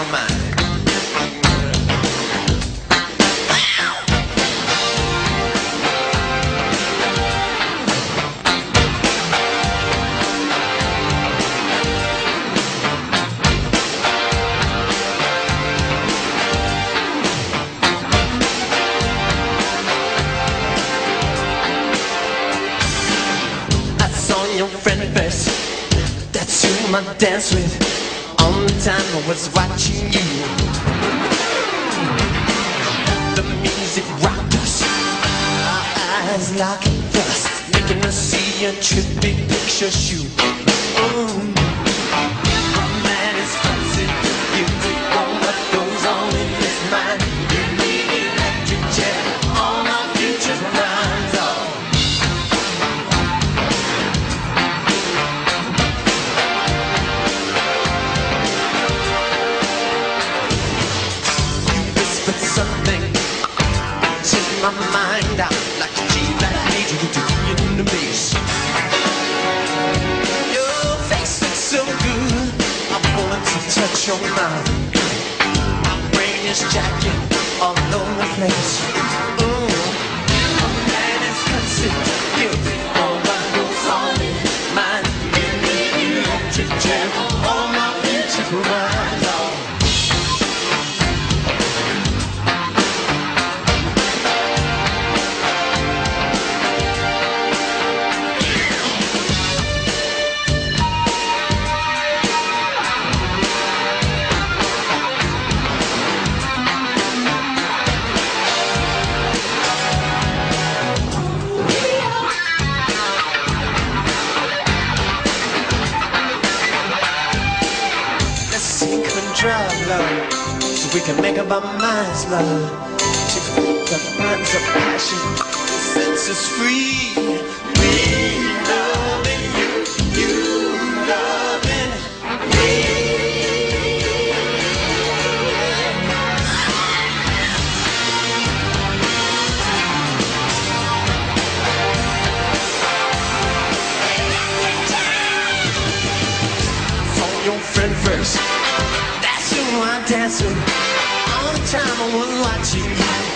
your mind. Your friend first, that's who I dance with. All the time I was watching you. The music rocked us, our eyes locking us, making us see a trippy picture shoot. My man is fancy, you know what goes on in his mind. You need electric chair, all my future minds are. Something changed my mind out like a G that made you to be in the bass. Your face looks so good, I want to touch your mouth. My brain is jacking all over the place. My man is considered all that goes on in his mind. Give me electric chair, all my future minds are. Love, so we can make up our minds, love. The burns of passion sets us free. We loving you, you loving me. Phone your friend first. I dance with all the time I was watching you.